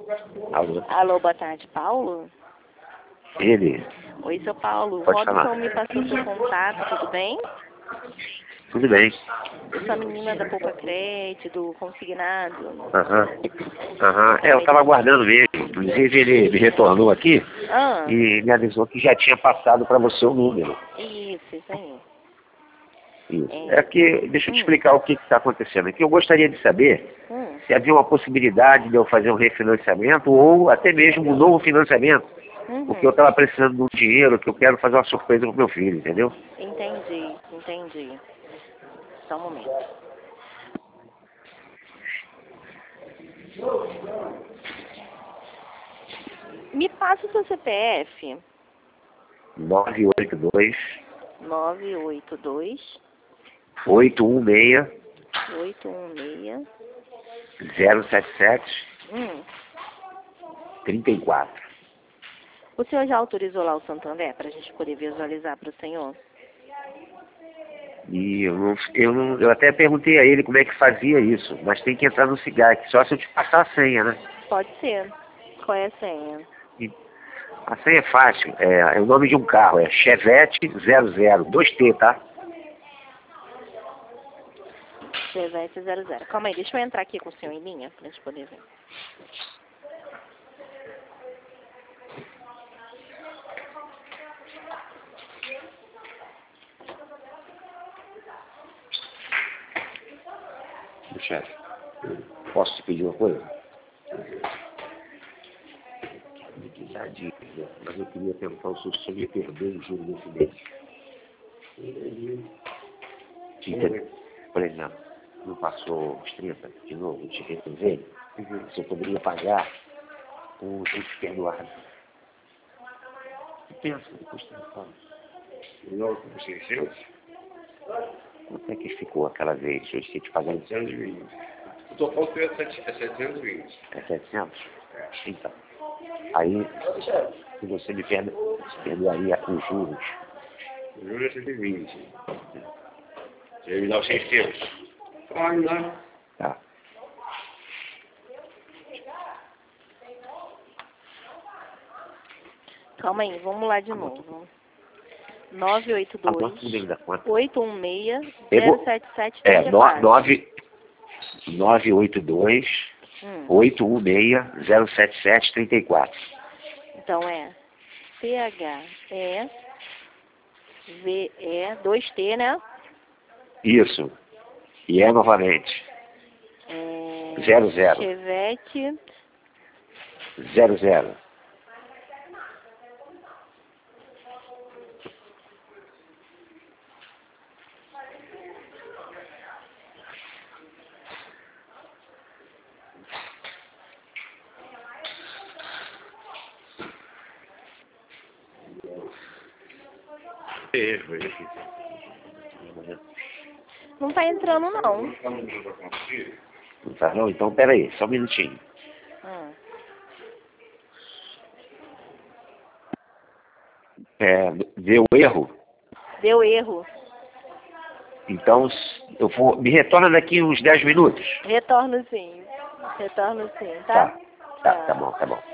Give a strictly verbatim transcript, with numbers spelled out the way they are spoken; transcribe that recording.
Alô? Alô, boa tarde, Paulo? Ele? Oi, seu Paulo. Pode Robson falar. me passou seu contato, tudo bem? Tudo bem. Eu sou a menina da Poupa Crédito, do consignado. Aham. Aham. É, eu estava aguardando mesmo. Inclusive ele me retornou aqui Ah, e me avisou que já tinha passado para você o número. isso, isso aí. Isso. É. É que, deixa eu te Hum, explicar o que está acontecendo aqui. Eu gostaria de saber hum, se havia uma possibilidade de eu fazer um refinanciamento ou até mesmo um novo financiamento. Porque eu uhum. estava precisando de um dinheiro que eu quero fazer uma surpresa pro meu filho, entendeu? Entendi, entendi. Só um momento. Me passa o seu C P F. nove oito dois, nove oito dois, oito um seis, oito um seis. zero sete sete, Hum. três quatro. O senhor já autorizou lá o Santander para a gente poder visualizar para o senhor? E eu, não, eu, não, eu até perguntei a ele como é que fazia isso, mas tem que entrar no Cigar, só se eu te passar a senha, né? Pode ser. Qual é a senha? E a senha é fácil, é, é o nome de um carro, é Chevette zero zero, dois T, tá? Chevette zero zero. Calma aí, deixa eu entrar aqui com o senhor em linha para a gente poder ver. Chefe, posso te pedir uma coisa? Liquidar a dívida, mas eu queria perguntar se o senhor me perdoa o juro desse mês. Entendeu? Por exemplo, não passou os trinta de novo, de resolver, se eu poderia pagar com o juros perdoado. Pensa, depois você me fala. Não, com seiscentos? Quanto é que ficou aquela vez? Eu esqueci de pagar isso. setecentos e vinte. O total foi é setecentos e vinte. É setecentos? Então. Aí, se você me perdo, perdoaria os juros. O juro é cento e vinte. Você ia me dar os seiscentos. Pode, né? Tá. Calma aí, vamos lá de novo. nove oito Anota dois, o número da conta. oito um seis, Pegou? zero sete sete, É, três quatro. nove oito dois, Hum. oito um seis, zero sete sete, três quatro. Então é P H E V E dois T, né? Isso. E é novamente. É, Zero, zero. Chevette Zero, zero. Erro, erro aqui. não tá entrando não. Não tá no número da conta aqui? Não tá não? Então, peraí, só um minutinho. Hum. É, deu erro? Deu erro. Então, eu vou... Me retorna daqui uns dez minutos. Retorno sim. Retorno sim, Tá. tá? Tá, tá bom, tá bom.